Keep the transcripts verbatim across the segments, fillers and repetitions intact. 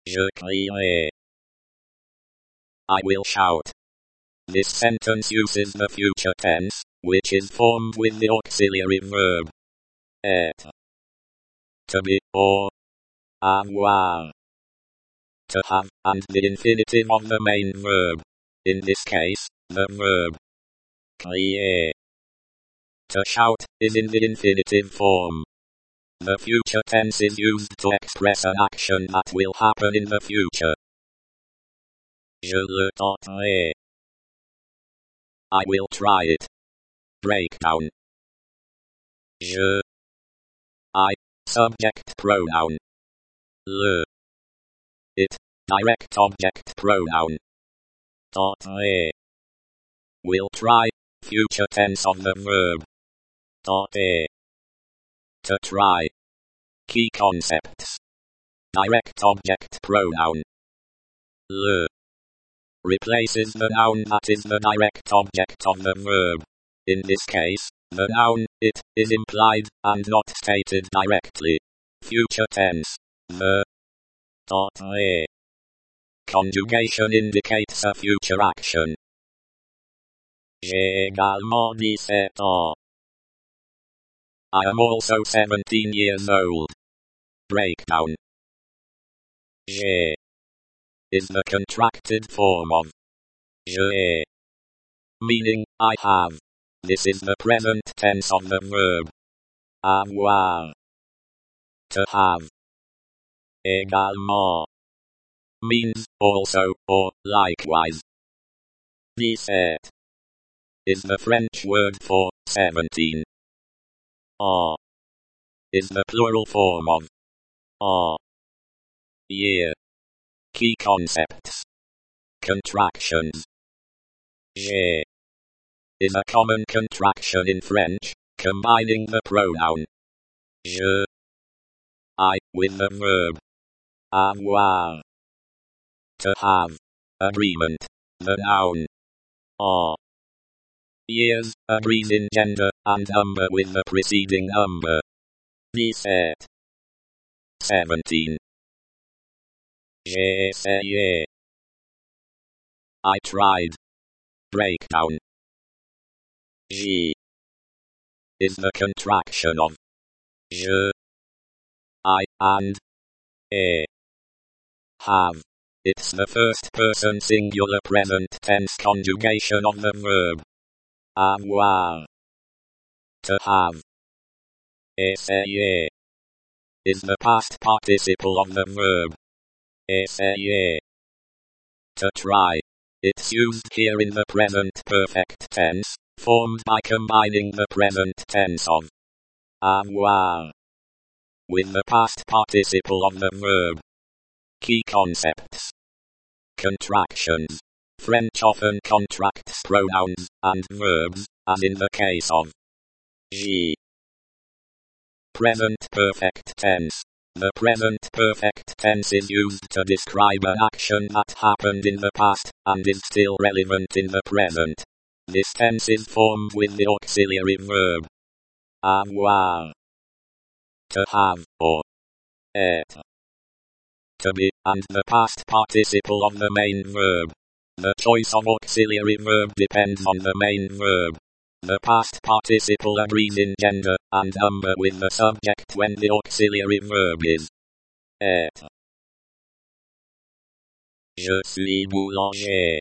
Je crierai. I will shout. This sentence uses the future tense, which is formed with the auxiliary verb être. To be, or avoir. To have, and the infinitive of the main verb. In this case, the verb crier. To shout is in the infinitive form. The future tense is used to express an action that will happen in the future. Je le tenterai. I will try it. Breakdown. Je. I. Subject pronoun. Le. It. Direct object pronoun. Tenterai. Will try. Future tense of the verb. Tenter. To try. Key concepts. Direct object pronoun. Le. Replaces the noun that is the direct object of the verb. In this case, the noun, it, is implied, and not stated directly. Future tense. The. Tenterai. Conjugation indicates a future action. J'ai également dix-sept ans. I am also seventeen years old. Breakdown. J'ai is the contracted form of j'ai, meaning I have. This is the present tense of the verb avoir. To have. Également means also or likewise. dix-sept is the French word for seventeen. An is the plural form of an year. Key concepts. Contractions. J'ai is a common contraction in French, combining the pronoun je, I, with the verb avoir. To have. Agreement. The noun an. Years agrees in gender and number with the preceding number. dix-sept. seventeen. J'ai essayé. I tried. Breakdown. J is the contraction of je, I, and e. Have. It's the first person singular present tense conjugation of the verb avoir. To have. Essayer is the past participle of the verb essayer. To try. It's used here in the present perfect tense, formed by combining the present tense of avoir with the past participle of the verb. Key concepts. Contractions. French often contracts pronouns and verbs, as in the case of J. Present perfect tense. The present perfect tense is used to describe an action that happened in the past, and is still relevant in the present. This tense is formed with the auxiliary verb avoir. To have, or être. To be, and the past participle of the main verb. The choice of auxiliary verb depends on the main verb. The past participle agrees in gender and number with the subject when the auxiliary verb is être. Je suis boulanger.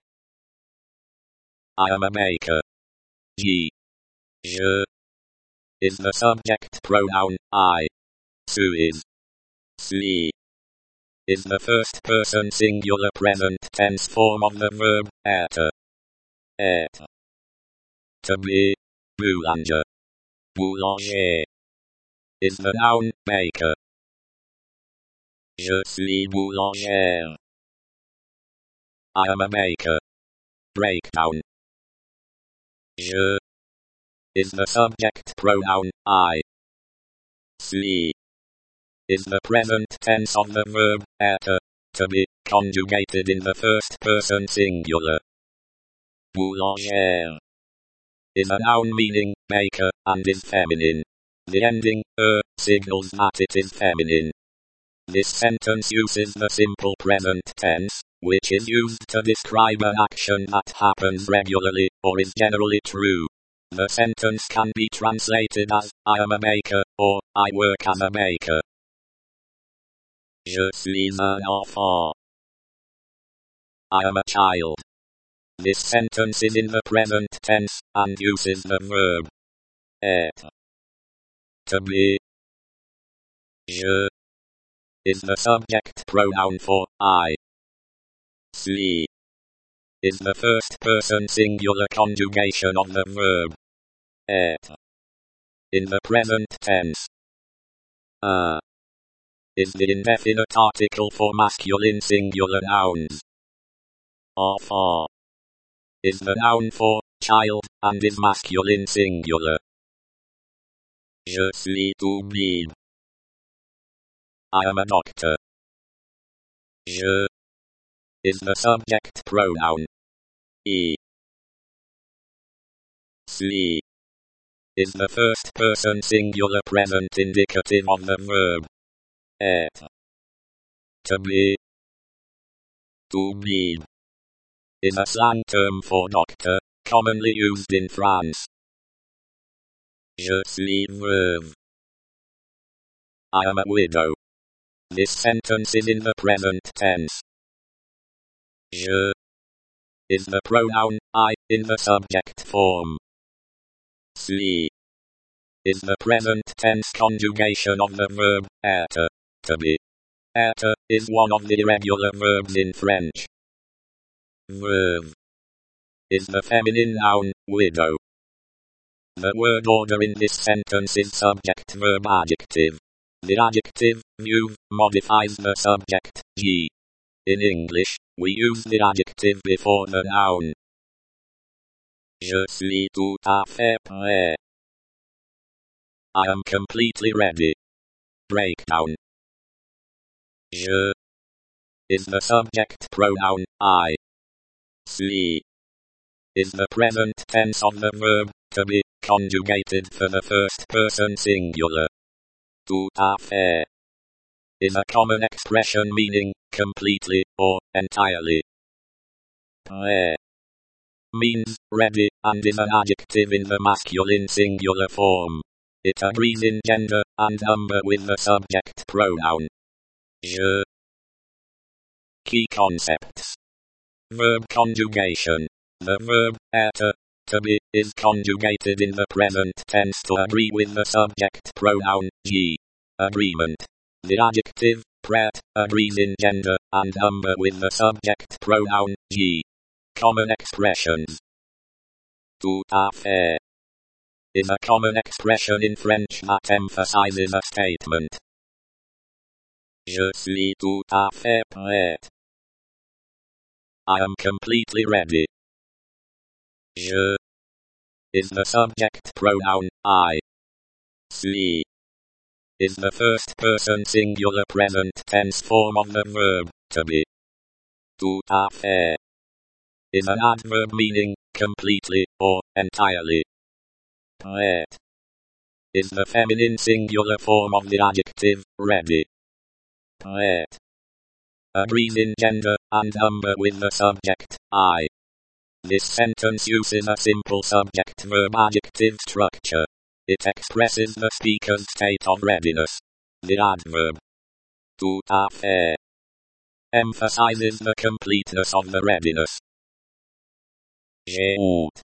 I am a baker. J. Je is the subject pronoun I. Suis. Suis is the first person singular present tense form of the verb être. Être. To be. Boulanger. Boulanger is the noun baker. Je suis boulangère. I am a baker. Breakdown. Je is the subject pronoun I. Suis is the present tense of the verb être, to be, conjugated in the first person singular. Boulangère is a noun meaning baker and is feminine. The ending er signals that it is feminine. This sentence uses the simple present tense, which is used to describe an action that happens regularly, or is generally true. The sentence can be translated as, I am a baker, or, I work as a baker. Je suis un enfant. I am a child. This sentence is in the present tense, and uses the verb être. To be. Je is the subject pronoun for I. Suis is the first person singular conjugation of the verb être. In the present tense, un is the indefinite article for masculine singular nouns. Enfant is the noun for child, and is masculine singular. Je suis toubib. I am a doctor. Je is the subject pronoun. I. Suis is the first person singular present indicative of the verb être. To be. Toubib is a slang term for doctor, commonly used in France. Je suis veuve. I am a widow. This sentence is in the present tense. Je is the pronoun I in the subject form. Suis is the present tense conjugation of the verb être, to be. Être is one of the irregular verbs in French. Veuve is the feminine noun, widow. The word order in this sentence is subject verb adjective. The adjective, veuve, modifies the subject, G. In English, we use the adjective before the noun. Je suis tout à fait prêt. I am completely ready. Breakdown. Je is the subject pronoun, I. Suis is the present tense of the verb to be, conjugated for the first person singular. Tout à fait is a common expression meaning completely or entirely. Prêt means ready and is an adjective in the masculine singular form. It agrees in gender and number with the subject pronoun. Je. Key concepts. Verb conjugation. The verb être, to be, is conjugated in the present tense to agree with the subject pronoun, G. Agreement. The adjective, prêt, agrees in gender and number with the subject pronoun, G. Common expressions. Tout à fait is a common expression in French that emphasizes a statement. Je suis tout à fait prête. I am completely ready. Je is the subject pronoun, I. Suis is the first person singular present tense form of the verb to be. Tout à fait is an adverb meaning completely or entirely. Prêt is the feminine singular form of the adjective ready. Prêt agrees in gender and number with the subject, I. This sentence uses a simple subject-verb-adjective structure. It expresses the speaker's state of readiness. The adverb tout à fait emphasizes the completeness of the readiness. J'ai honte.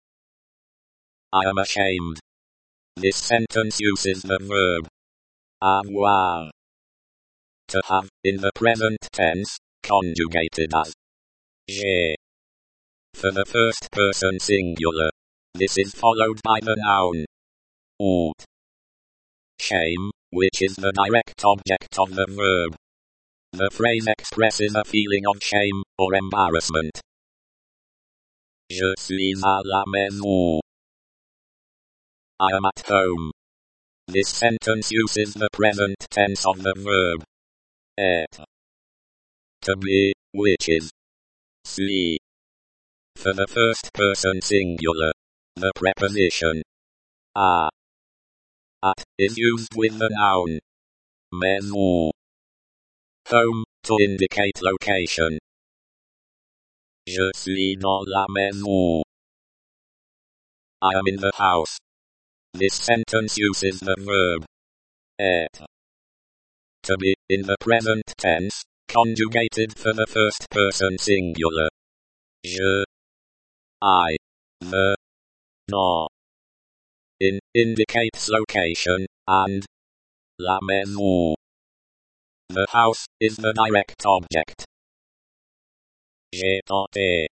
I am ashamed. This sentence uses the verb avoir. To have, in the present tense, conjugated as j'ai. For the first person singular. This is followed by the noun honte. Shame, which is the direct object of the verb. The phrase expresses a feeling of shame or embarrassment. Je suis à la maison. I am at home. This sentence uses the present tense of the verb être. To be, which is suis. For the first person singular, the preposition à, at is used with the noun maison. home, to indicate location. Je suis dans la maison. I am in the house. This sentence uses the verb être to be in the present tense, conjugated for the first person singular. Je, I, the, dans. In indicates location, and la maison. The house is the direct object. J'ai tenté.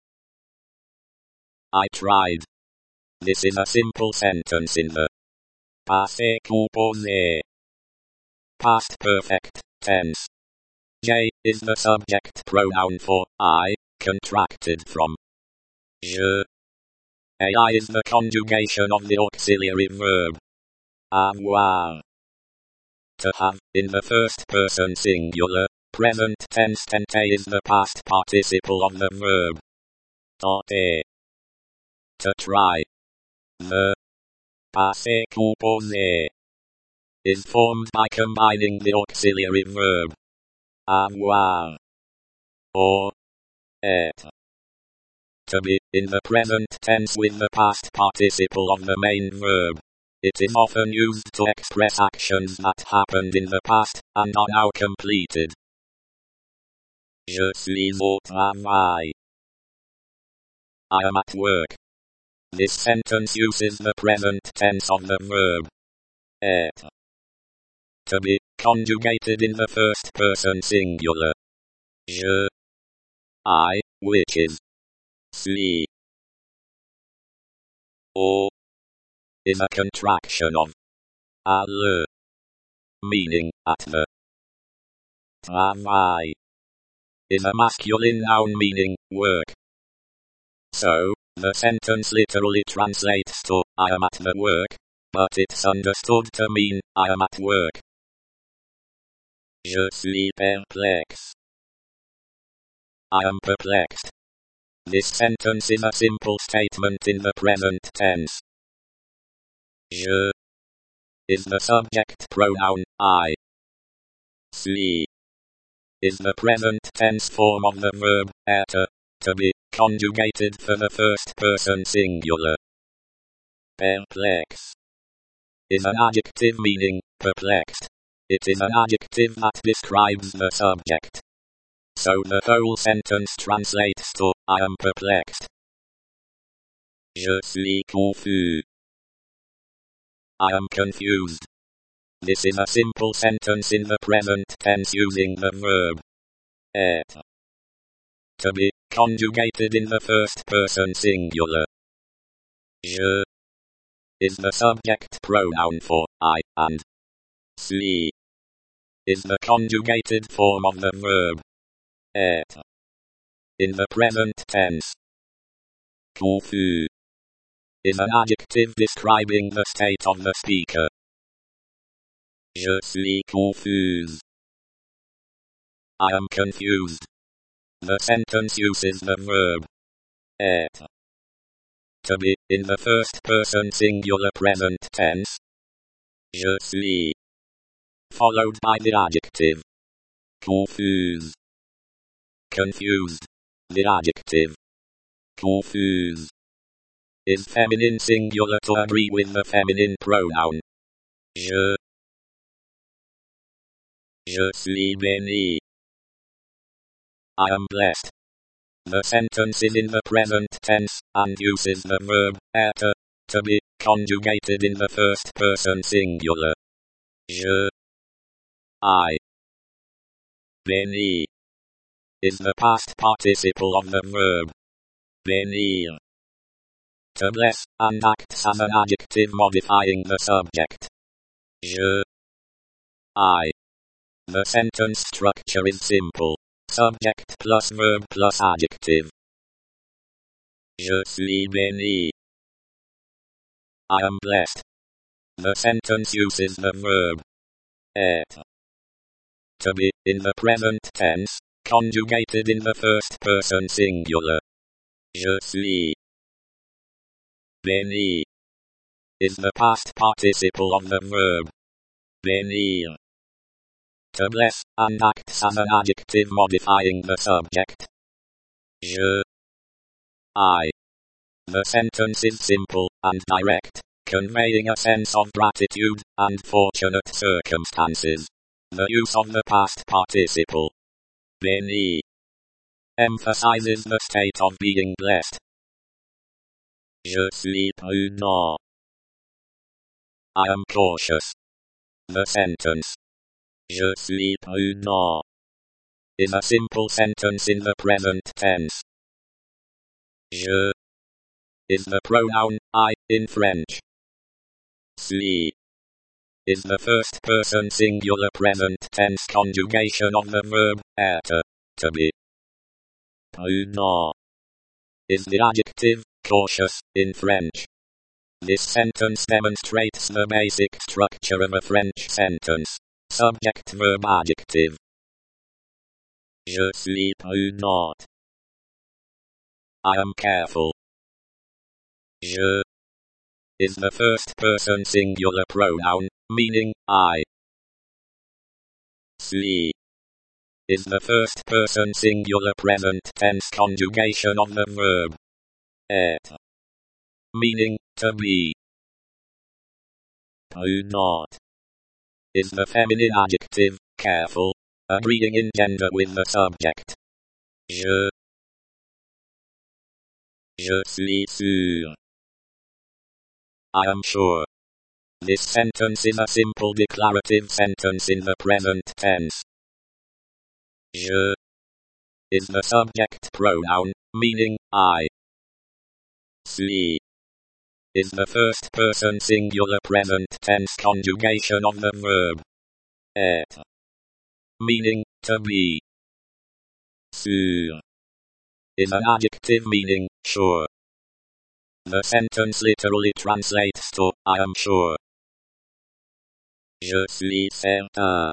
I tried. This is a simple sentence in the passé composé, past perfect tense. J is the subject pronoun for I, contracted from je. Ai is the conjugation of the auxiliary verb avoir. To have, in the first person singular, present tense. Tenter is the past participle of the verb tenter. To try. The passé composé is formed by combining the auxiliary verb avoir or être to be in the present tense with the past participle of the main verb. It is often used to express actions that happened in the past and are now completed. Je suis au travail. I am at work. This sentence uses the present tense of the verb être to be conjugated in the first person singular. Je, I, which is suis. Au is a contraction of à le, meaning at the. Travail is a masculine noun meaning work. So, the sentence literally translates to I am at the work, but it's understood to mean I am at work. Je suis perplexe. I am perplexed. This sentence is a simple statement in the present tense. Je is the subject pronoun I. Suis is the present tense form of the verb être, to be, conjugated for the first person singular. Perplexe is an adjective meaning perplexed. It is an adjective that describes the subject. So the whole sentence translates to I am perplexed. Je suis confus. I am confused. This is a simple sentence in the present tense using the verb être to be conjugated in the first person singular. Je is the subject pronoun for I, and suis is the conjugated form of the verb être in the present tense. Confus is an adjective describing the state of the speaker. Je suis confuse. I am confused. The sentence uses the verb être to be in the first person singular present tense. Je suis followed by the adjective confuse. Confused. The adjective confuse is feminine singular to agree with the feminine pronoun je. Je suis béni. I am blessed. The sentence is in the present tense and uses the verb être to be conjugated in the first person singular. Je, I. Béni is the past participle of the verb bénir, to bless, and acts as an adjective modifying the subject. Je, I. The sentence structure is simple. Subject plus verb plus adjective. Je suis béni. I am blessed. The sentence uses the verb être to be in the present tense, conjugated in the first person singular. Je suis béni is the past participle of the verb bénir. to bless, and acts as an adjective modifying the subject. Je. I. The sentence is simple and direct, conveying a sense of gratitude and fortunate circumstances. The use of the past participle, béni, emphasizes the state of being blessed. Je suis prudent. I am cautious. The sentence, Je suis prudent, is a simple sentence in the present tense. Je is the pronoun I in French. Suis is the first person singular present tense conjugation of the verb être, to be. Prudent is the adjective cautious in French. This sentence demonstrates the basic structure of a French sentence. Subject verb adjective. Je suis prudent. I am careful. Je is the first person singular pronoun, meaning I. Suis is the first person singular present tense conjugation of the verb être, meaning to be. Prudent is the feminine adjective, careful, agreeing in gender with the subject. Je. Je suis sûr. I am sure. This sentence is a simple declarative sentence in the present tense. Je is the subject pronoun, meaning I. Suis is the first person singular present tense conjugation of the verb être, meaning to be. Sûr is an adjective meaning sure. The sentence literally translates to I am sure. Je suis certain.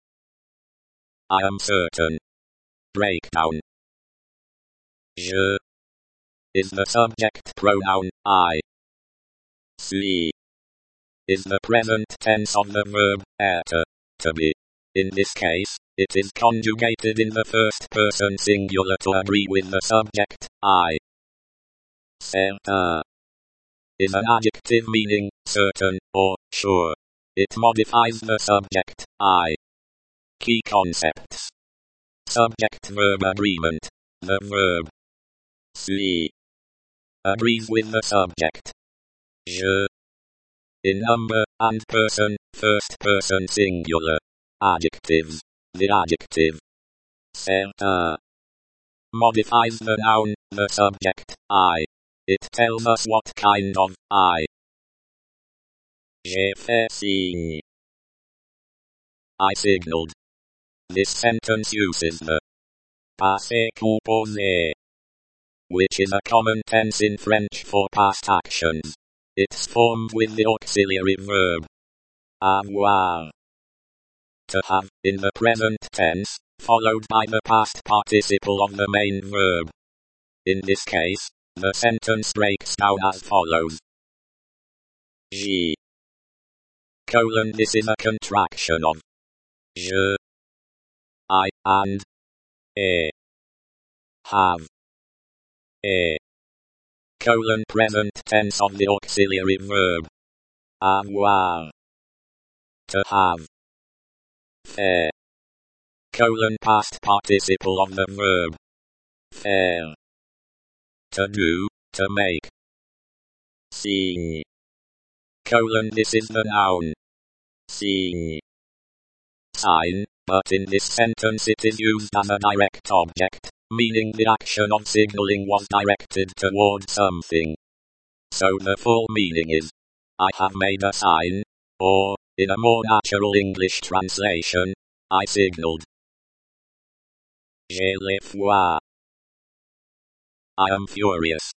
I am certain. Breakdown. Je is the subject pronoun I. Suis is the present tense of the verb être, to be. In this case, it is conjugated in the first person singular to agree with the subject I. Certain is an adjective meaning certain or sure. It modifies the subject I. Key concepts. Subject-verb agreement. The verb suis agrees with the subject je. In number and person, first person singular. Adjectives. The adjective certain modifies the noun, the subject I. It tells us what kind of I. J'ai fait signe. I signaled. This sentence uses the passé composé, which is a common tense in French for past actions. It's formed with the auxiliary verb avoir, to have, in the present tense, followed by the past participle of the main verb. In this case, the sentence breaks down as follows. J. Colon, this is a contraction of je, I, and a. Have. A. Colon, present tense of the auxiliary verb avoir, to have. Faire. Colon, past participle of the verb faire, to do, to make. Signe. Colon, this is the noun signe. Sign, but in this sentence it is used as a direct object, meaning the action of signaling was directed toward something. So the full meaning is, I have made a sign, or, in a more natural English translation, I signaled. J'ai le froid. I am furious.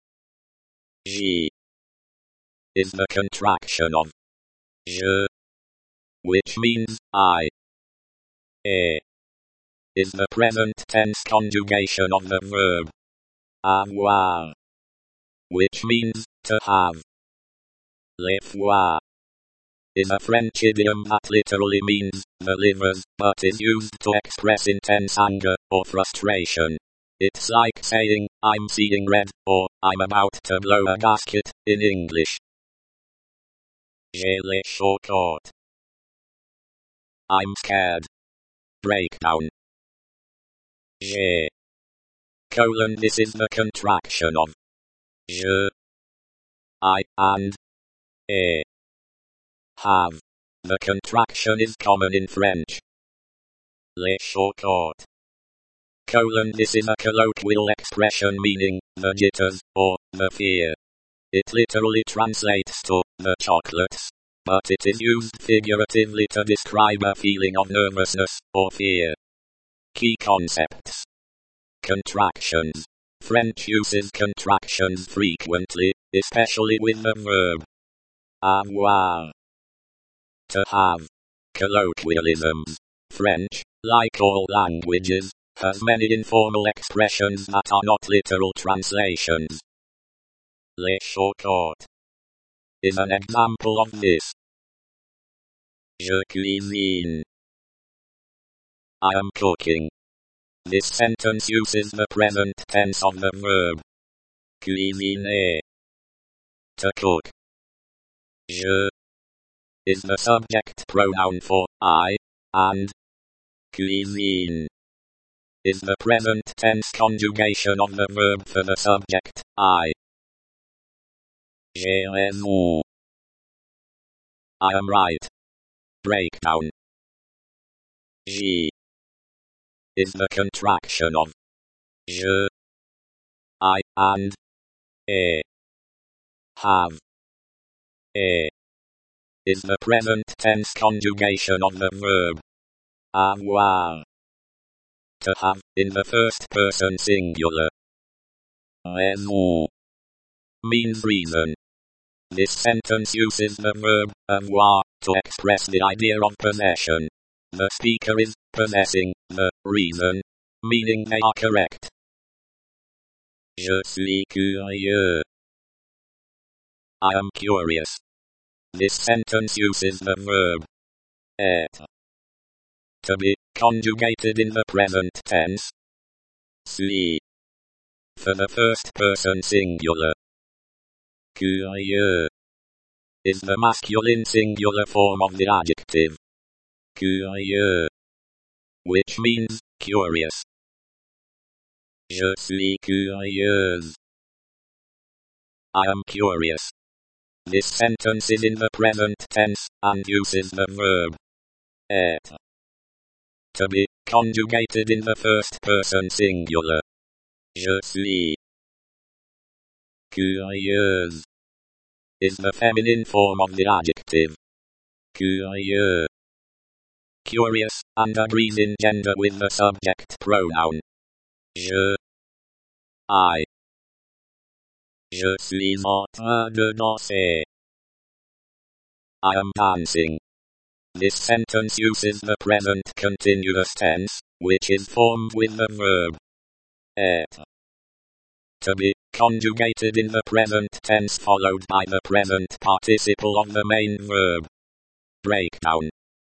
J is the contraction of je, which means I. A is the present tense conjugation of the verb avoir, which means to have. Le froid is a French idiom that literally means the livers, but is used to express intense anger or frustration. It's like saying, I'm seeing red, or I'm about to blow a gasket, in English. J'ai les chaud court. I'm scared. Breakdown. J'ai. Colon, this is the contraction of je, I, and e. Have. The contraction is common in French. Les chaud court. Colon, this is a colloquial expression meaning the jitters, or the fear. It literally translates to the chocolates, but it is used figuratively to describe a feeling of nervousness or fear. Key concepts. Contractions. French uses contractions frequently, especially with the verb avoir. To have. Colloquialisms. French, like all languages, has many informal expressions that are not literal translations. Les chaud court is an example of this. Je cuisine. I am cooking. This sentence uses the present tense of the verb cuisiner, to cook. Je is the subject pronoun for I, and cuisine is the present tense conjugation of the verb for the subject, I. J'ai raison. I am right. Breakdown. J is the contraction of je, I, and e. Have. E is the present tense conjugation of the verb avoir. To have, in the first person singular. Raison means reason. This sentence uses the verb avoir to express the idea of possession. The speaker is possessing the reason, meaning they are correct. Je suis curieux. I am curious. This sentence uses the verb être to be conjugated in the present tense. Suis for the first person singular. Curieux is the masculine singular form of the adjective curieux, which means curious. Je suis curieuse. I am curious. This sentence is in the present tense and uses the verb être to be conjugated in the first person singular. Je suis curieuse is the feminine form of the adjective curieux. Curious, and agrees in gender with the subject pronoun je, I. Je suis en train de danser. I am dancing. This sentence uses the present continuous tense, which is formed with the verb être to be conjugated in the present tense followed by the present participle of the main verb. Breakdown.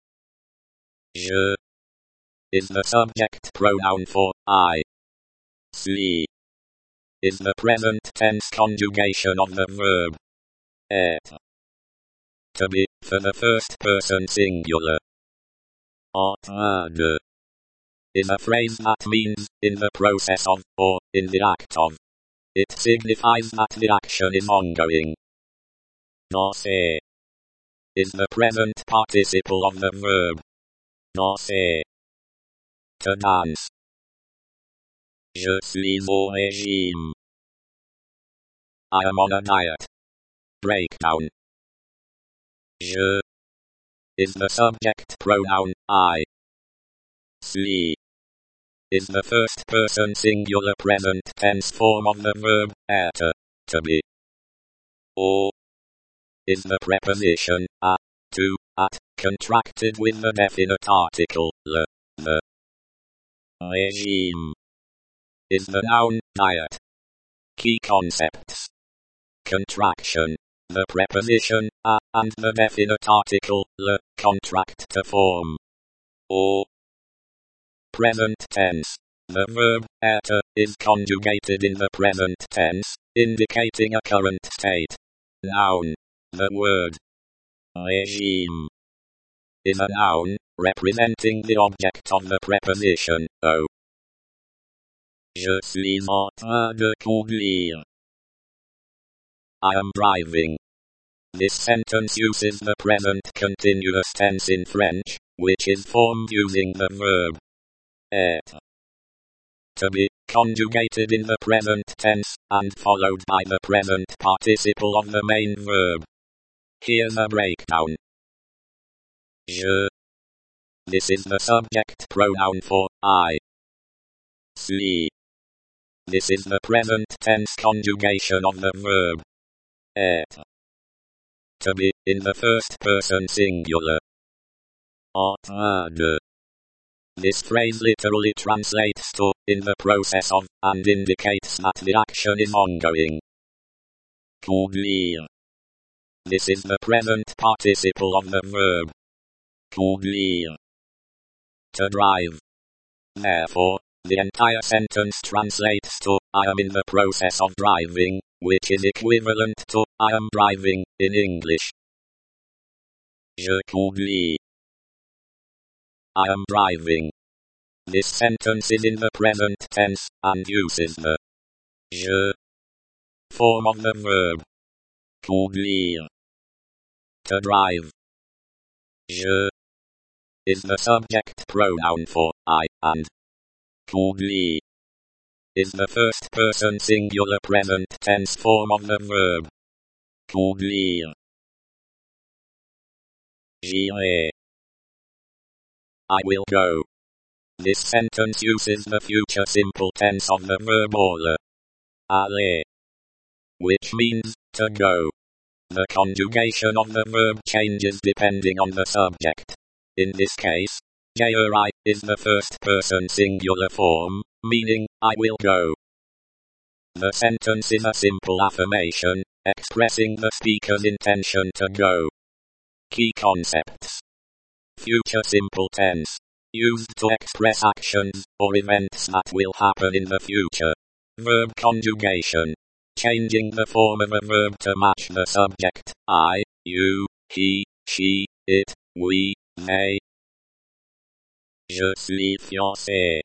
Je is the subject pronoun for I. Suis is the present tense conjugation of the verb être to be for the first person singular. En train de is a phrase that means in the process of or in the act of. It signifies that the action is ongoing. Danser is the present participle of the verb danser, to dance. Je suis au régime. I am on a diet. Breakdown. Je is the subject pronoun I. Suis is the first person singular present tense form of the verb être, to be. Au is the preposition a, to, at, contracted with the definite article le, the. Régime is the noun diet. Key concepts. Contraction the preposition a, and the definite article le contract to form. Or present tense. The verb être is conjugated in the present tense, indicating a current state. Noun. The word régime is a noun, representing the object of the preposition au. Je suis en train de conduire. I am driving. This sentence uses the present continuous tense in French, which is formed using the verb être. To be, conjugated in the present tense, and followed by the present participle of the main verb. Here's a breakdown. Je. This is the subject pronoun for I. Suis. This is the present tense conjugation of the verb être. To be, in the first person singular. En train de. This phrase literally translates to, in the process of, and indicates that the action is ongoing. Conduire. This is the present participle of the verb conduire. To drive. Therefore, the entire sentence translates to, I am in the process of driving, which is equivalent to, I am driving, in English. Je conduis. I am driving. This sentence is in the present tense, and uses the je form of the verb conduire. To drive. Je is the subject pronoun for I, and conduire is the first person singular present tense form of the verb conduire. J'irai. I will go. This sentence uses the future simple tense of the verb aller. Aller. Which means, to go. The conjugation of the verb changes depending on the subject. In this case, j'irai is the first person singular form, meaning, I will go. The sentence is a simple affirmation, expressing the speaker's intention to go. Key concepts. Future simple tense. Used to express actions or events that will happen in the future. Verb conjugation. Changing the form of a verb to match the subject, I, you, he, she, it, we, they. Je suis fiancé.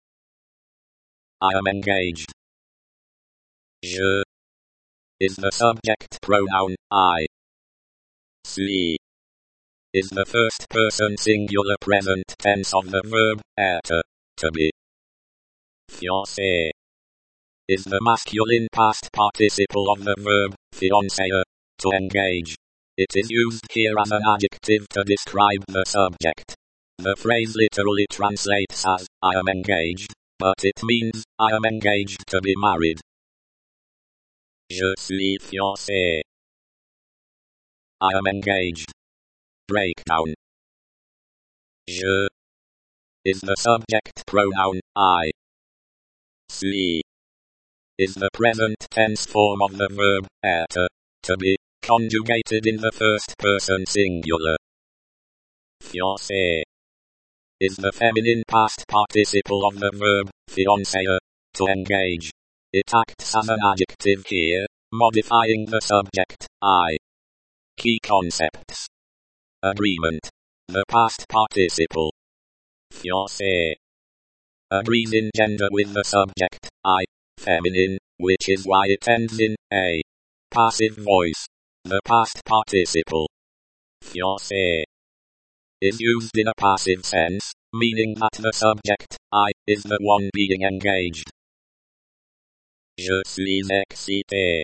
I am engaged. Je is the subject pronoun I. Suis is the first person singular present tense of the verb être, to be. Fiancé is the masculine past participle of the verb fiancé, to engage. It is used here as an adjective to describe the subject. The phrase literally translates as, I am engaged, but it means, I am engaged to be married. Je suis fiancé. I am engaged. Breakdown. Je is the subject pronoun I. Suis is the present tense form of the verb être, to be, conjugated in the first person singular. Fiancé is the feminine past participle of the verb fiancé, to engage. It acts as an adjective here, modifying the subject I. Key concepts. Agreement. The past participle. Fiancé agrees in gender with the subject I, feminine, which is why it ends in a. Passive voice. The past participle. Fiancé is used in a passive sense, meaning that the subject I is the one being engaged. Je suis excité.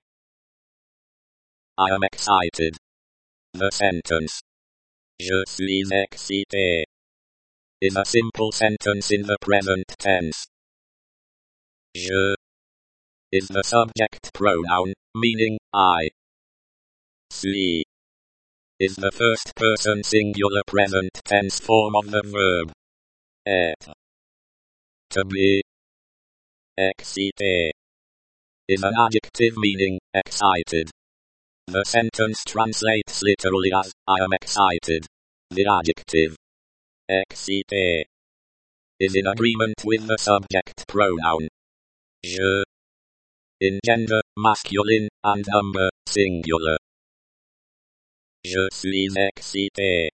I am excited. The sentence Je suis excité is a simple sentence in the present tense. Je is the subject pronoun, meaning I. Suis is the first person singular present tense form of the verb être. To be. Excité is an adjective meaning excited. The sentence translates literally as, I am excited. The adjective excité is in agreement with the subject pronoun je in gender, masculine, and number, singular. Je suis excité.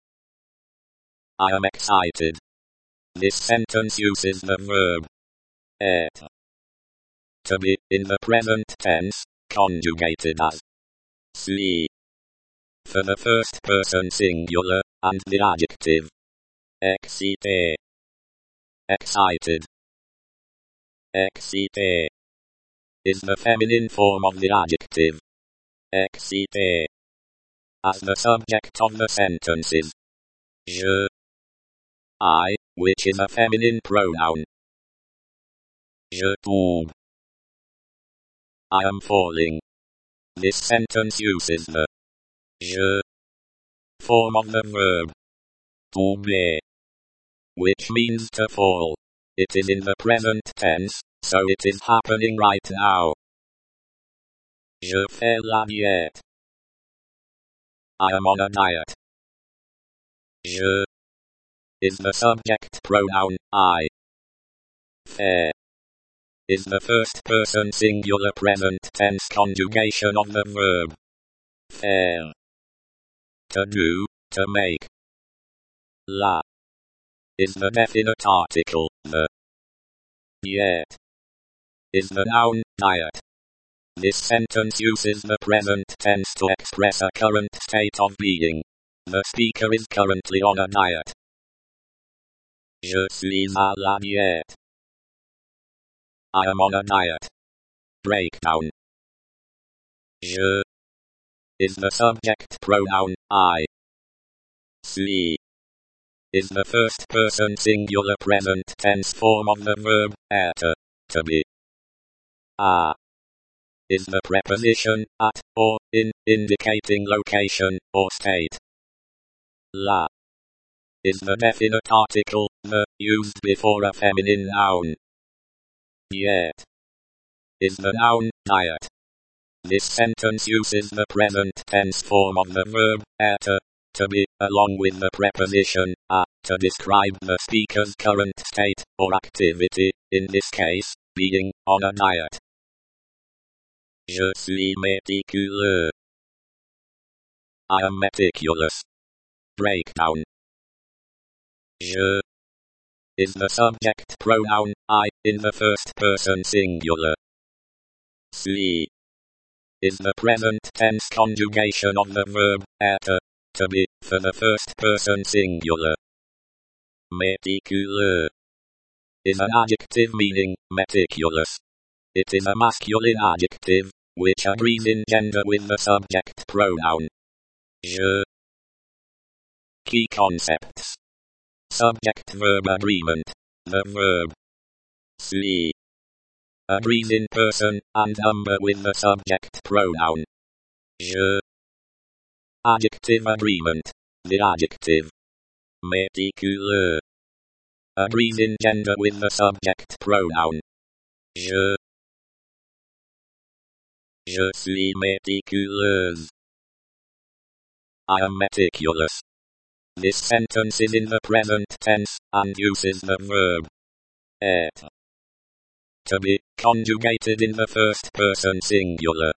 I am excited. This sentence uses the verb être to be in the present tense, conjugated as suis for the first person singular, and the adjective excité, excited. Excité is the feminine form of the adjective excité. As the subject of the sentences je, I, which is a feminine pronoun. Je tombe. I am falling. This sentence uses the je form of the verb tomber, which means to fall. It is in the present tense, so it is happening right now. Je fais la diète. I am on a diet. Je is the subject pronoun I. Fais is the first person singular present tense conjugation of the verb faire. To do, to make. La is the definite article. The diet is the noun diet. This sentence uses the present tense to express a current state of being. The speaker is currently on a diet. Je suis à la diète. I am on a diet. Breakdown. Je is the subject pronoun I. Suis is the first person singular present tense form of the verb être, to be. À is the preposition at or in, indicating location or state. La is the definite article, the, used before a feminine noun. Diet is the noun diet. This sentence uses the present tense form of the verb être, to be, along with the preposition à, to describe the speaker's current state or activity, in this case, being on a diet. Je suis méticuleux. I am meticulous. Breakdown. Je is the subject pronoun I in the first person singular. Suis is the present tense conjugation of the verb être, to be, for the first person singular. Méticuleux is an adjective meaning meticulous. It is a masculine adjective, which agrees in gender with the subject pronoun je. Key concepts. Subject-verb agreement. The verb suis agrees in person and number with the subject pronoun je. Adjective agreement. The adjective méticuleux agrees in gender with the subject pronoun je. Je suis méticuleuse. I am meticulous. This sentence is in the present tense, and uses the verb être, to be, conjugated in the first person singular.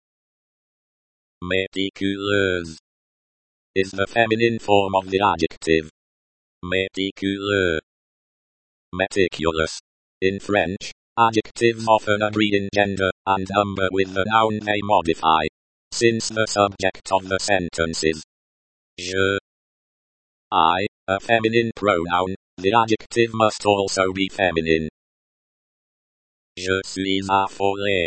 Méticuleuse is the feminine form of the adjective méticuleux. Meticulous. In French, adjectives often agree in gender and number with the noun they modify. Since the subject of the sentence is je, I, a feminine pronoun, the adjective must also be feminine. Je suis affolé.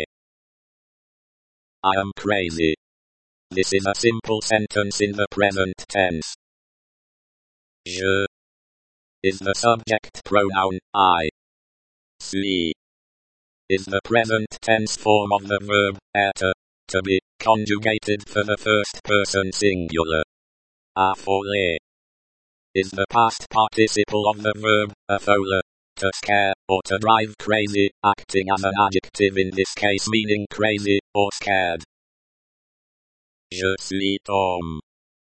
I am crazy. This is a simple sentence in the present tense. Je is the subject pronoun I. Suis is the present tense form of the verb être, to be, conjugated for the first person singular. Affolé is the past participle of the verb affoler, to scare or to drive crazy, acting as an adjective in this case meaning crazy or scared. Je suis Tom.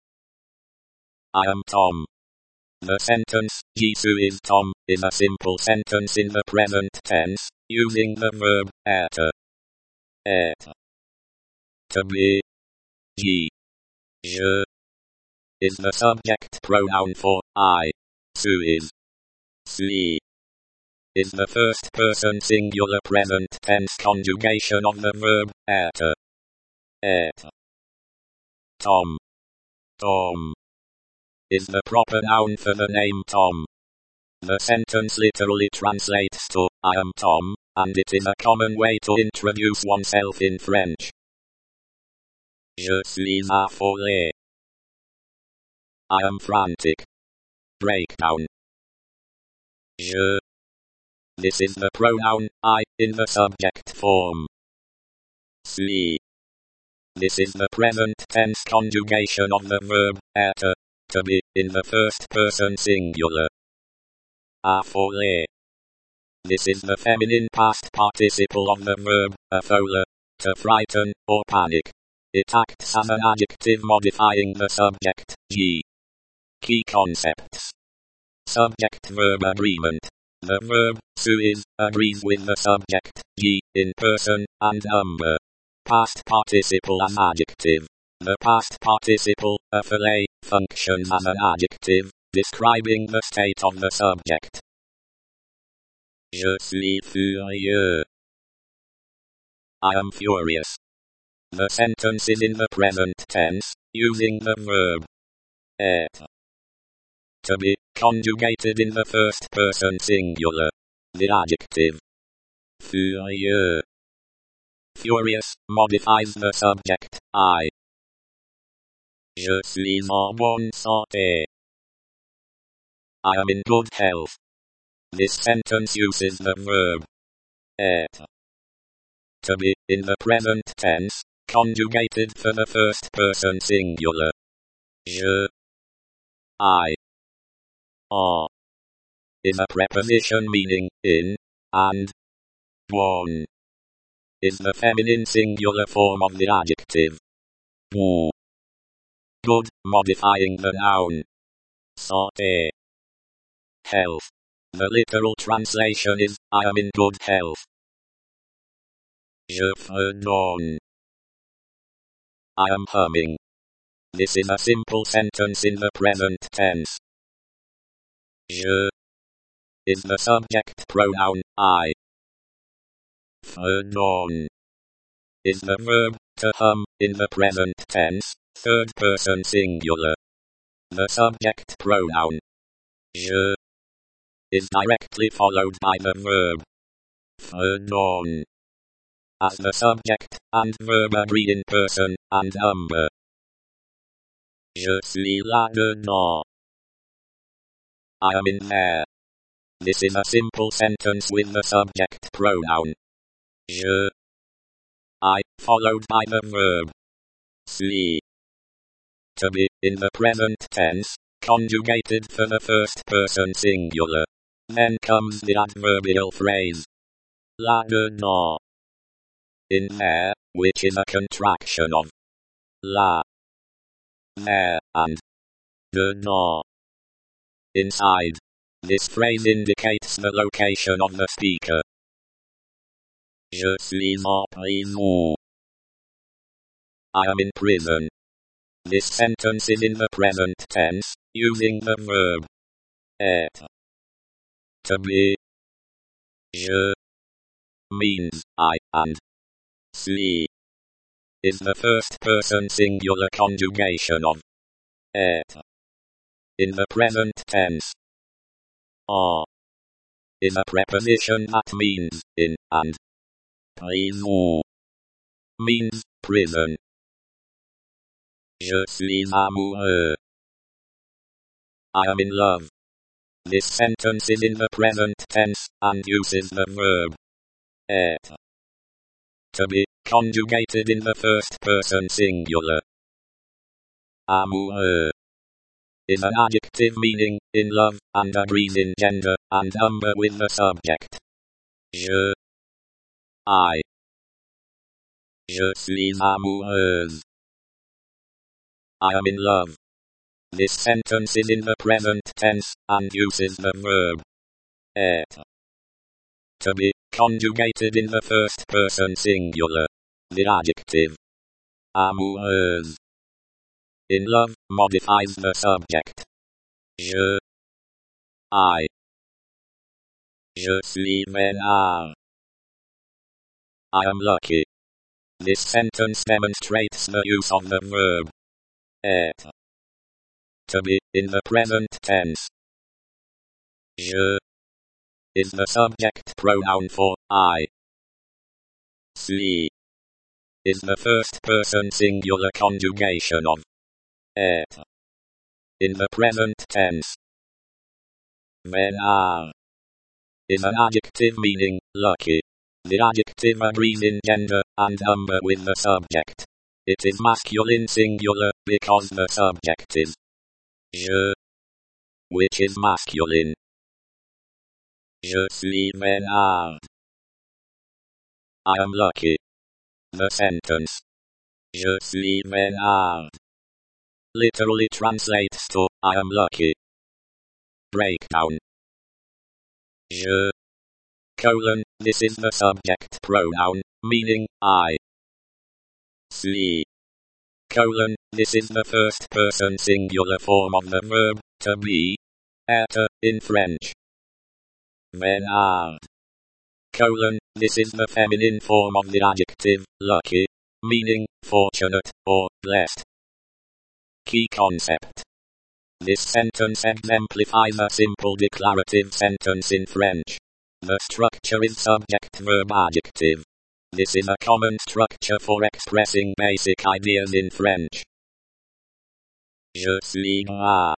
I am Tom. The sentence, Je suis Tom, is a simple sentence in the present tense, using the verb être. Être. To be. Je. Je. Is the subject pronoun for I. Suis. Suis. Is the first person singular present tense conjugation of the verb être. Être. Tom. Tom. Is the proper noun for the name Tom. The sentence literally translates to, I am Tom, and it is a common way to introduce oneself in French. Je suis affolé. I am frantic. Breakdown. Je. This is the pronoun I in the subject form. Suis. This is the present tense conjugation of the verb être, to be, in the first person singular. Affolé. This is the feminine past participle of the verb affoler, to frighten or panic. It acts as an adjective modifying the subject, je. Key concepts. Subject-verb agreement. The verb, suis, agrees with the subject, je, in person and number. Past participle as adjective. The past participle, affolé, functions as an adjective, describing the state of the subject. Je suis furieux. I am furious. The sentence is in the present tense, using the verb être. To be, conjugated in the first person singular. The adjective furieux. Furious modifies the subject, I. Je suis en bonne santé. I am in good health. This sentence uses the verb être. To be, in the present tense, conjugated for the first person singular. Je. I. En. Is a preposition meaning in, and. Bonne. Is the feminine singular form of the adjective. Bon. Good, modifying the noun. Santé. Health. The literal translation is, I am in good health. Je fredonne. I am humming. This is a simple sentence in the present tense. Je. Is the subject pronoun, I. Fredonne. Is the verb, to hum, in the present tense, third person singular. The subject pronoun, je, is directly followed by the verb fredonne. As the subject and verb agree in person and number. Je suis là-dedans. I am in there. This is a simple sentence with the subject pronoun je. I, followed by the verb suis. To be, in the present tense, conjugated for the first person singular. Then comes the adverbial phrase là-dedans. In there, which is a contraction of là, there, and dedans. Inside. This phrase indicates the location of the speaker. Je suis en prison. I am in prison. This sentence is in the present tense, using the verb être. To be. Je means I, and suis is the first person singular conjugation of être. In the present tense, en is a preposition that means in, and prison means prison. Je suis amoureux. I am in love. This sentence is in the present tense and uses the verb être. To be, conjugated in the first person singular. Amoureux is an adjective meaning in love and agrees in gender and number with the subject. Je. I. Je suis amoureuse. I am in love. This sentence is in the present tense, and uses the verb être. To be, conjugated in the first person singular. The adjective amoureuse. In love, modifies the subject. Je. I. Je suis vénard. I am lucky. This sentence demonstrates the use of the verb être. To be, in the present tense. Je is the subject pronoun for I. Suis is the first person singular conjugation of être. In the present tense. Vénard is an adjective meaning lucky. The adjective agrees in gender and number with the subject. It is masculine singular because the subject is je, which is masculine. Je suis vénard. I am lucky. The sentence Je suis vénard literally translates to I am lucky. Breakdown. Je. Colon, this is the subject pronoun, meaning I. Suis. Colon, this is the first person singular form of the verb to be. Être, in French. Vénard. Colon, this is the feminine form of the adjective lucky, meaning fortunate or blessed. Key concept. This sentence exemplifies a simple declarative sentence in French. The structure is subject-verb-adjective. This is a common structure for expressing basic ideas in French. Je suis gras.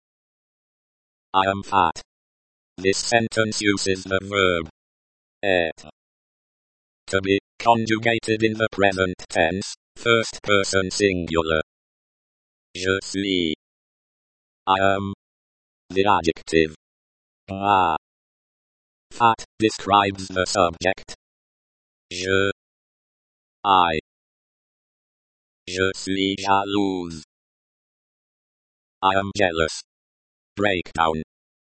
I am fat. This sentence uses the verb être. To be, conjugated in the present tense, first person singular. Je suis. I am. The adjective gras. Fat describes the subject. Je. I. Je suis jalouse. I am jealous. Breakdown.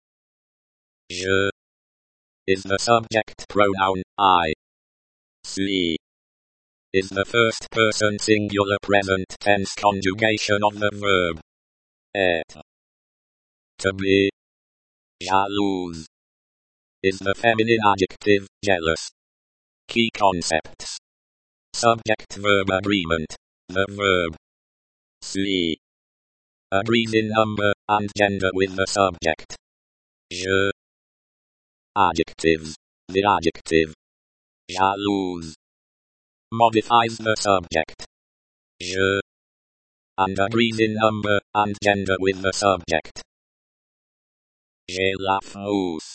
Je is the subject pronoun I. Suis is the first person singular present tense conjugation of the verb être. To be. Jalouse is the feminine adjective jealous. Key concepts. Subject-verb agreement. The verb suis agrees in number and gender with the subject. Je. Adjectives. The adjective jalouse modifies the subject. Je. And agrees in number and gender with the subject. J'ai la frousse.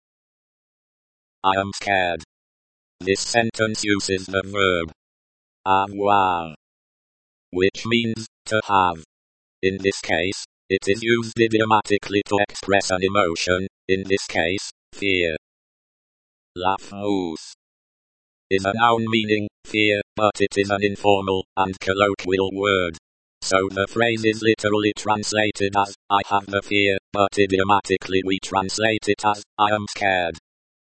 I am scared. This sentence uses the verb avoir, which means to have. In this case, it is used idiomatically to express an emotion, in this case, fear. La frousse is a noun meaning fear, but it is an informal and colloquial word. So the phrase is literally translated as I have the fear, but idiomatically we translate it as I am scared.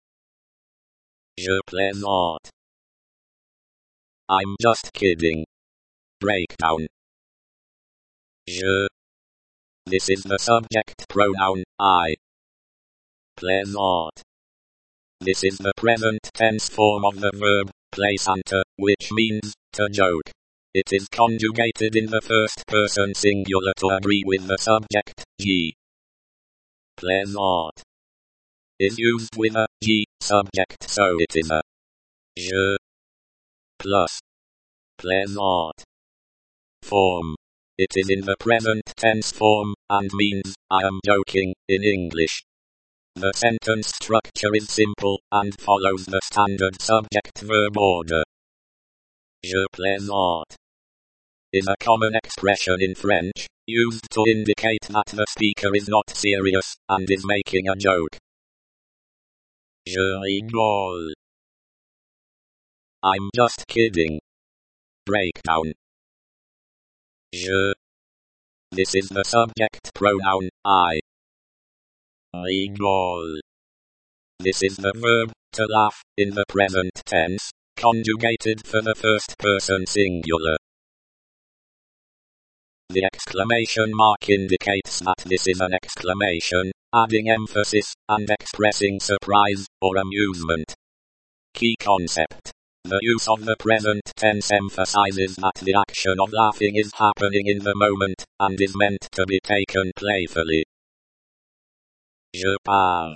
Je plaisante. I'm just kidding. Breakdown. Je. This is the subject pronoun I. Plaisante. This is the present tense form of the verb plaisanter, which means to joke. It is conjugated in the first person singular to agree with the subject je. Plaisante is used with a je subject, so it is a je plus plaisante form. It is in the present tense form and means I am joking in English. The sentence structure is simple and follows the standard subject-verb order. Je plaisante is a common expression in French, used to indicate that the speaker is not serious and is making a joke. Je rigole. I'm just kidding. Breakdown. Je This is the subject pronoun, I. Rigole. This is the verb, to laugh, in the present tense, conjugated for the first person singular. The exclamation mark indicates that this is an exclamation, adding emphasis, and expressing surprise, or amusement. Key concept. The use of the present tense emphasizes that the action of laughing is happening in the moment, and is meant to be taken playfully. Je pars.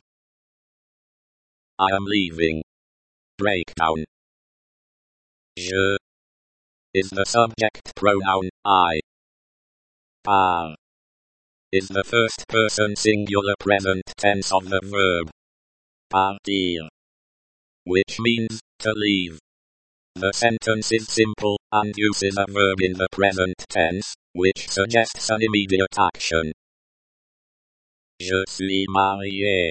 I am leaving. Breakdown. Je is the subject pronoun, I. Pars is the first person singular present tense of the verb partir, which means to leave. The sentence is simple, and uses a verb in the present tense, which suggests an immediate action. Je suis marié.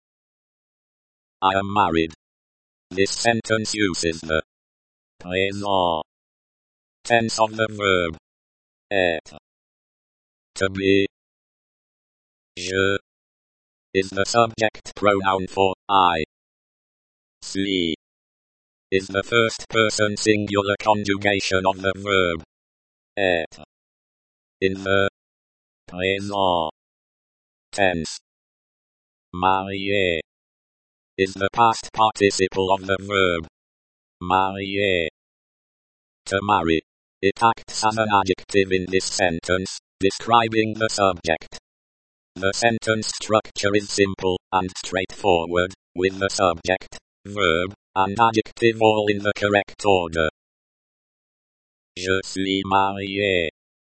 I am married. This sentence uses the présent tense of the verb être, to be. Je is the subject pronoun for I. Suis is the first person singular conjugation of the verb être in the présent tense. Marié is the past participle of the verb marier, to marry. It acts as an adjective in this sentence, describing the subject. The sentence structure is simple and straightforward, with the subject, verb, and adjective all in the correct order. Je suis marié.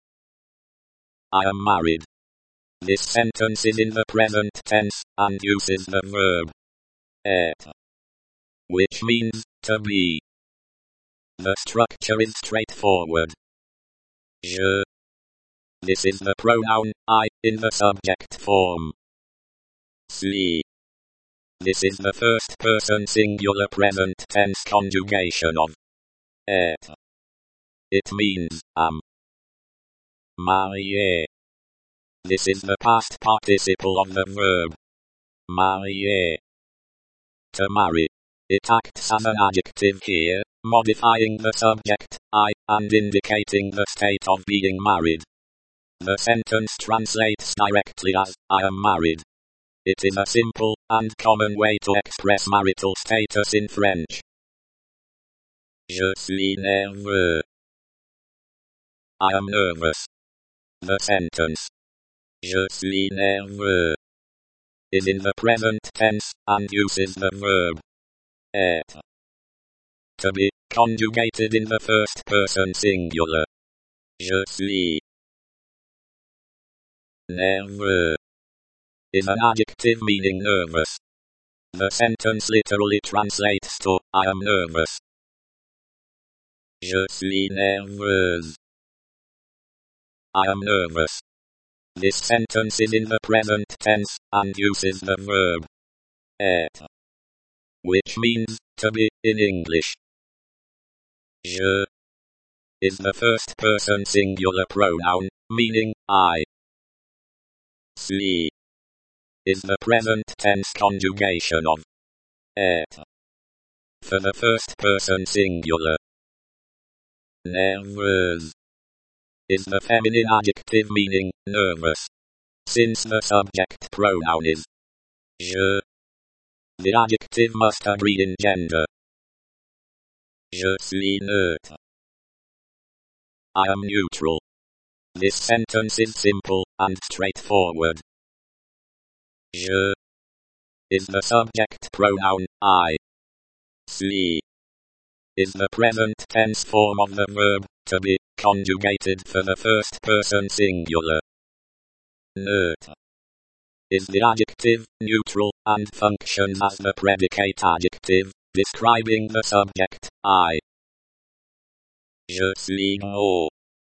I am married. This sentence is in the present tense, and uses the verb être, which means to be. The structure is straightforward. Je. This is the pronoun I in the subject form. Suis. This is the first person singular present tense conjugation of être. It means am. Marié. This is the past participle of the verb marier, to marry. It acts as an adjective here, modifying the subject, I, and indicating the state of being married. The sentence translates directly as, I am married. It is a simple, and common way to express marital status in French. Je suis nerveux. I am nervous. The sentence, Je suis nerveux, is in the present tense, and uses the verb être, to be, conjugated in the first person singular. Je suis nerveux is an adjective meaning nervous. The sentence literally translates to, I am nervous. Je suis nerveuse. I am nervous. This sentence is in the present tense, and uses the verb être, which means to be in English. Je is the first person singular pronoun, meaning I. Suis is the present tense conjugation of être for the first person singular. Nerveuse is the feminine adjective meaning nervous. Since the subject pronoun is je, the adjective must agree in gender. Je suis neutre. I am neutral. This sentence is simple and straightforward. Je is the subject pronoun I. Suis is the present tense form of the verb to be, conjugated for the first person singular. Neutre is the adjective, neutral, and functions as the predicate adjective, describing the subject, I. Je suis gros.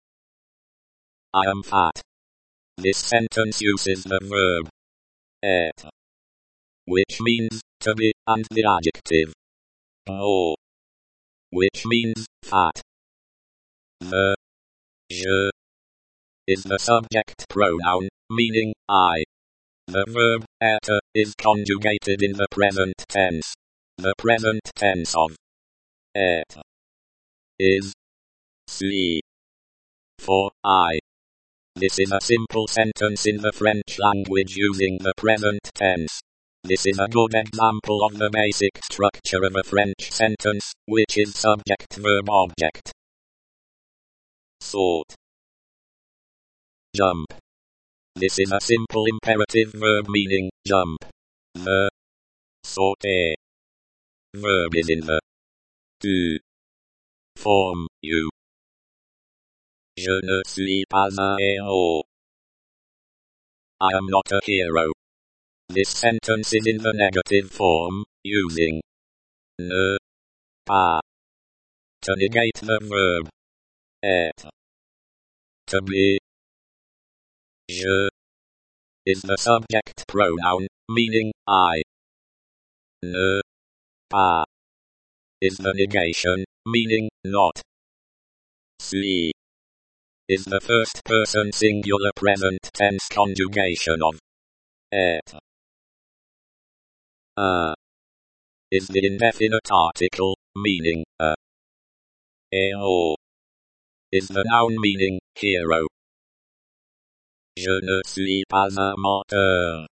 I am fat. This sentence uses the verb être, which means to be, and the adjective gros, which means fat. The je is the subject pronoun, meaning I. The verb être is conjugated in the present tense. The present tense of être is suis for I. This is a simple sentence in the French language using the present tense. This is a good example of the basic structure of a French sentence, which is subject verb object. Saute. Jump. This is a simple imperative verb meaning jump. The sauter verb is in the tu form you. Je ne suis pas un héros. I am not a hero. This sentence is in the negative form, using ne pas to negate the verb être. To be. Je is the subject pronoun, meaning I. Ne pas is the negation, meaning not. Suis is the first person singular present tense conjugation of être. Un is the indefinite article, meaning a. Héros is the noun meaning hero. Je ne suis pas un menteur.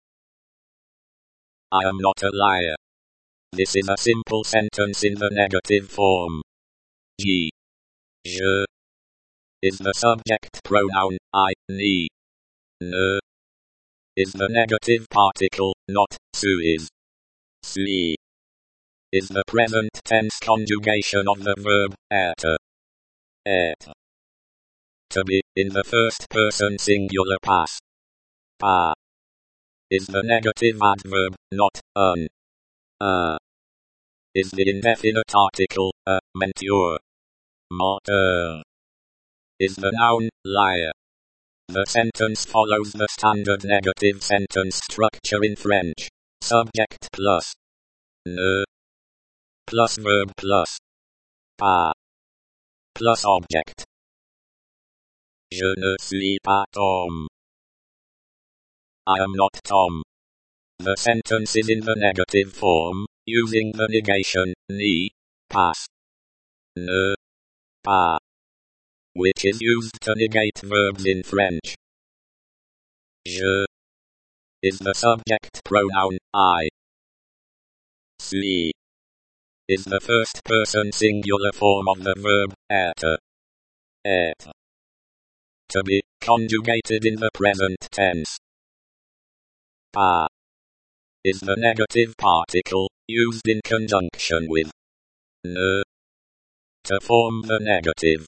I am not a liar. This is a simple sentence in the negative form. J. Je is the subject pronoun, I, ni. Ne is the negative particle, not suis. Suis is the present tense conjugation of the verb être. Être. To be, in the first person singular past. Pas is the negative adverb, not un. Un is the indefinite article, a, menteur. Menteur is the noun, liar. The sentence follows the standard negative sentence structure in French. Subject plus ne plus verb plus pas plus object. Je ne suis pas Tom. I am not Tom. The sentence is in the negative form, using the negation, ni, pas, ne, pas, which is used to negate verbs in French. Je is the subject pronoun, I. Suis is the first person singular form of the verb être. Être. To be, conjugated in the present tense. Pas is the negative particle, used in conjunction with ne to form the negative.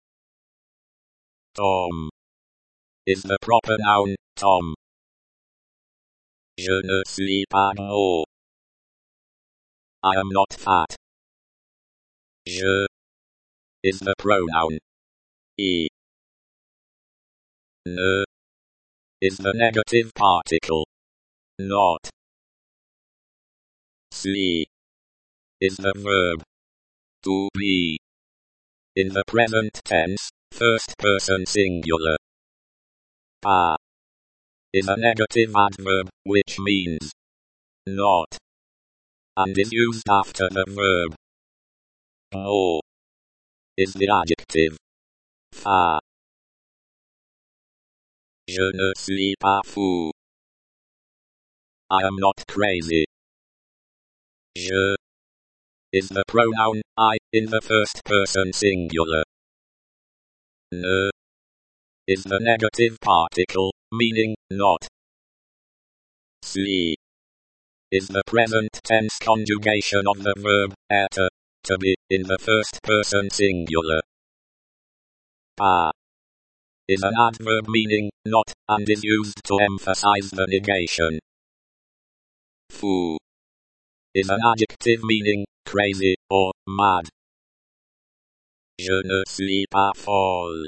Tom is the proper noun, Tom. Je ne suis pas gros. I am not fat. Je is the pronoun, I. Ne is the negative particle, not. Suis is the verb, to be. In the present tense, first person singular. Pas is a negative adverb, which means not, and is used after the verb. Gros is the adjective. Fat. Je ne suis pas fou. I am not crazy. Je is the pronoun, I, in the first person singular. Ne is the negative particle, meaning not. Suis is the present tense conjugation of the verb être, to be, in the first person singular. Pas is an adverb meaning not, and is used to emphasize the negation. Fou is an adjective meaning crazy or mad. Je ne suis pas folle.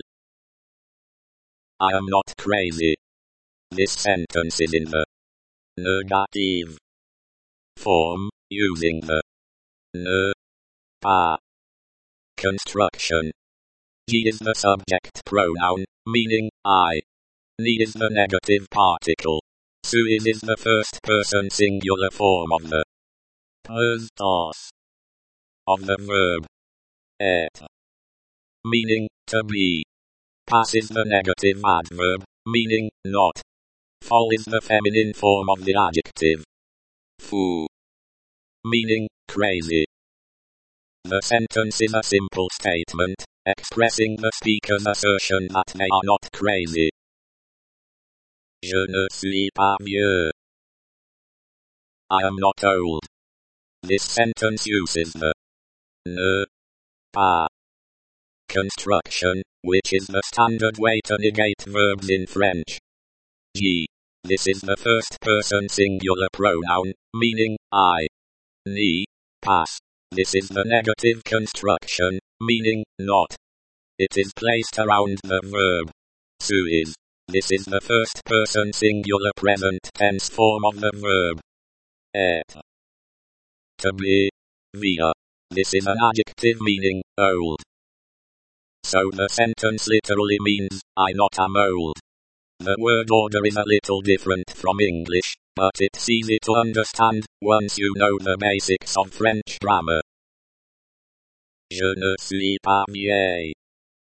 I am not crazy. This sentence is in the negative form, using the ne pas construction. He is the subject pronoun, meaning I. Ni is the negative particle. Suis is the first person singular form of the past tense of the verb être, meaning to be. Pas is the negative adverb, meaning not. Folle is the feminine form of the adjective fou, meaning crazy. The sentence is a simple statement, expressing the speaker's assertion that they are not crazy. Je ne suis pas vieux. I am not old. This sentence uses the ne pas construction, which is the standard way to negate verbs in French. G. This is the first person singular pronoun, meaning I. Ni pas. This is the negative construction, meaning not. It is placed around the verb suis. This is the first person singular present tense form of the verb être. To be. Vieux. This is an adjective meaning old. So the sentence literally means I not am old. The word order is a little different from English, but it's easy to understand once you know the basics of French grammar. Je ne suis pas vieille.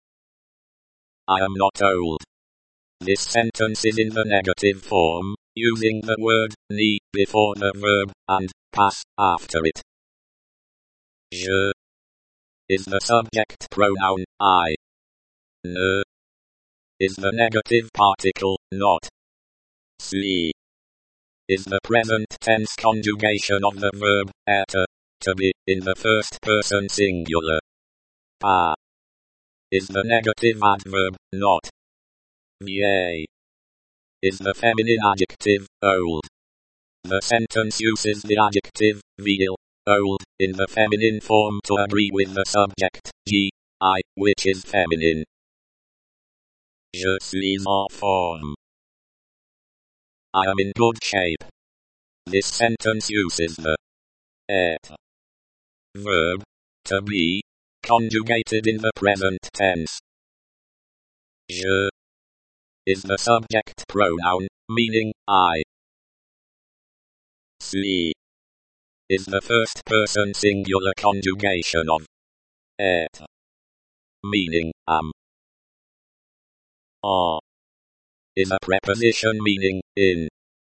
I am not old. This sentence is in the negative form, using the word ni before the verb and pas after it. Je is the subject pronoun I. Ne is the negative particle not. Suis is the present tense conjugation of the verb être, to be, in the first person singular. Pas is the negative adverb not. Vieille is the feminine adjective old. The sentence uses the adjective vieux, old, in the feminine form to agree with the subject G, I, which is feminine. Je suis en forme. I am in good shape. This sentence uses the être verb to be conjugated in the present tense. Je is the subject pronoun, meaning I. Suis is the first person singular conjugation of être, meaning am. En is a preposition meaning in.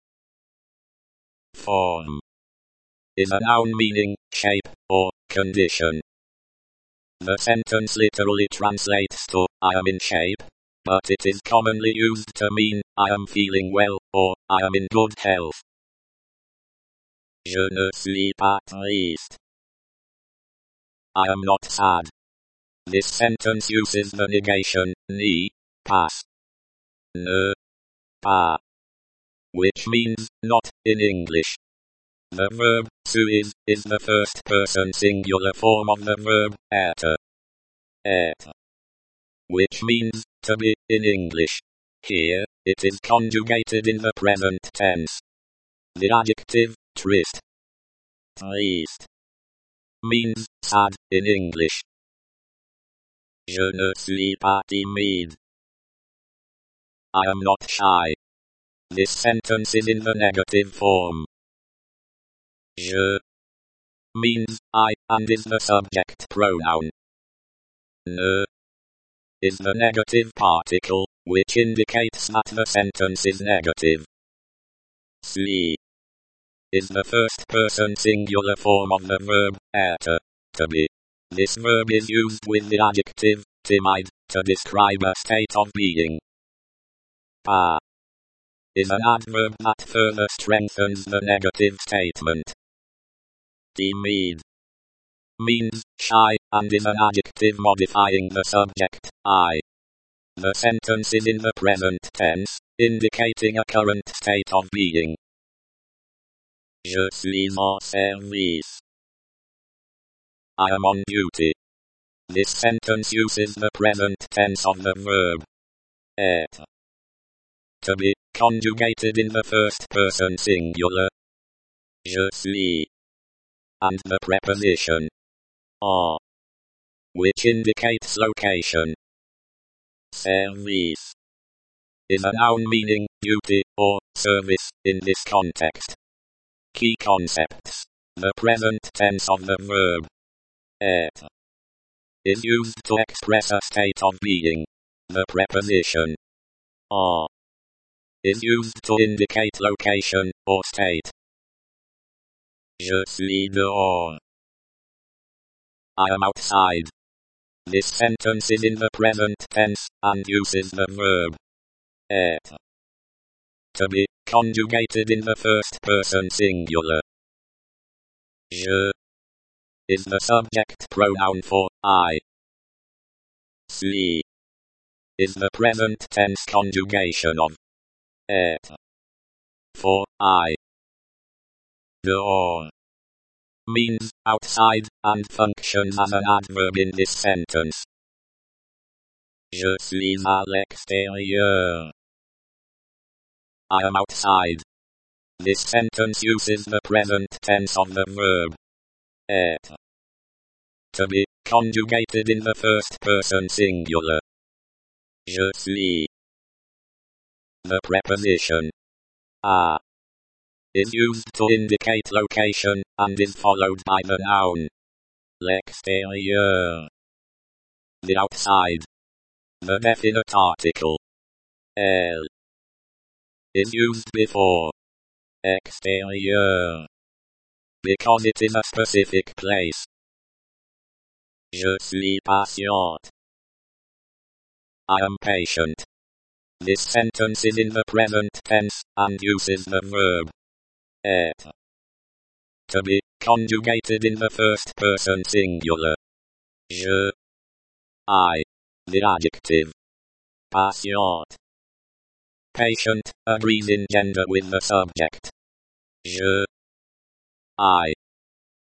Form is a noun meaning shape or condition. The sentence literally translates to I am in shape, but it is commonly used to mean I am feeling well or I am in good health. Je ne suis pas triste. I am not sad. This sentence uses the negation ni pas. Ne pas, which means not in English. The verb suis is the first person singular form of the verb être. Être, which means to be in English. Here, it is conjugated in the present tense. The adjective triste, triste, means sad in English. Je ne suis pas timide. I am not shy. This sentence is in the negative form. Je means I and is the subject pronoun. Ne is the negative particle, which indicates that the sentence is negative. Suis is the first person singular form of the verb être, to be. This verb is used with the adjective timide to describe a state of being. Pas is an adverb that further strengthens the negative statement. Timide means shy and is an adjective modifying the subject I. The sentence is in the present tense, indicating a current state of being. Je suis en service. I am on duty. This sentence uses the present tense of the verb être, to be conjugated in the first person singular. Je suis and the preposition en, which indicates location. Service is a noun meaning duty or service in this context. Key concepts. The present tense of the verb être is used to express a state of being. The preposition en is used to indicate location or state. Je suis dehors. I am outside. This sentence is in the present tense and uses the verb être to be conjugated in the first person singular. Je is the subject pronoun for I. Suis is the present tense conjugation of être for I. Dehors means outside and functions as an adverb in this sentence. Je suis à l'extérieur. I am outside. This sentence uses the present tense of the verb être to be conjugated in the first person singular. Je suis. The preposition à is used to indicate location and is followed by the noun l'extérieur, the outside. The definite article elle is used before extérieur because it is a specific place. Je suis patiente. I am patient. This sentence is in the present tense and uses the verb être to be conjugated in the first person singular. Je, I, the adjective. Patiente. Patient agrees in gender with the subject. Je, I.